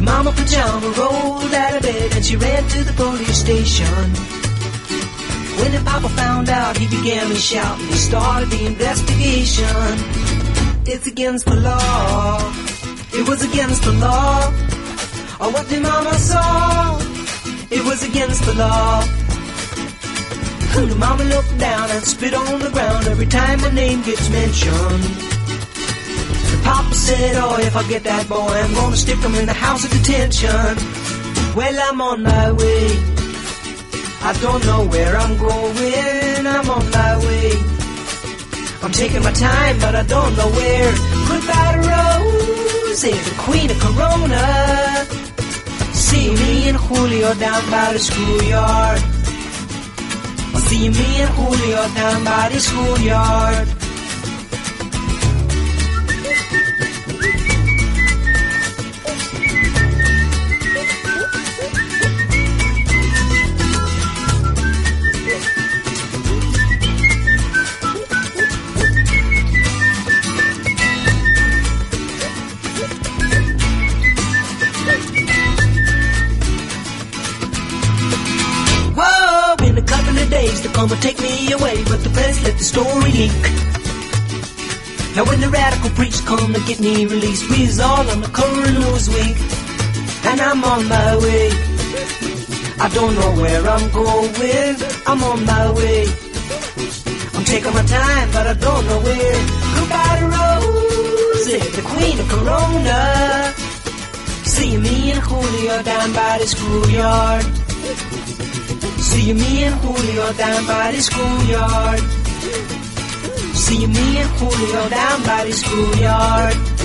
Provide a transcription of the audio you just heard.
Mama Pajama rolled out of bed and she ran to the police station. When the Papa found out, he began to shout and he started the investigation. It's against the law. It was against the law. Oh, what the Mama saw, it was against the law. The Mama looked down and spit on the ground every time my name gets mentioned. The Papa said, oh, if I get that boy, I'm gonna stick him in the house of detention. Well, I'm on my way. I don't know where I'm going. I'm on my way. I'm taking my time, but I don't know where. Goodbye to Rose, the queen of Corona. See me and Julio down by the schoolyard. I'll see me and Julio down by the schoolyard. They're gonna take me away, but the press let the story leak. Now when the radical preach come to get me released, we's all on the cover of Newsweek. And I'm on my way. I don't know where I'm going. I'm on my way. I'm taking my time, but I don't know where. Goodbye to Rosie, the queen of Corona. See me and Julio down by the schoolyard. See me and Julio down by the schoolyard. See me and Julio down by the schoolyard.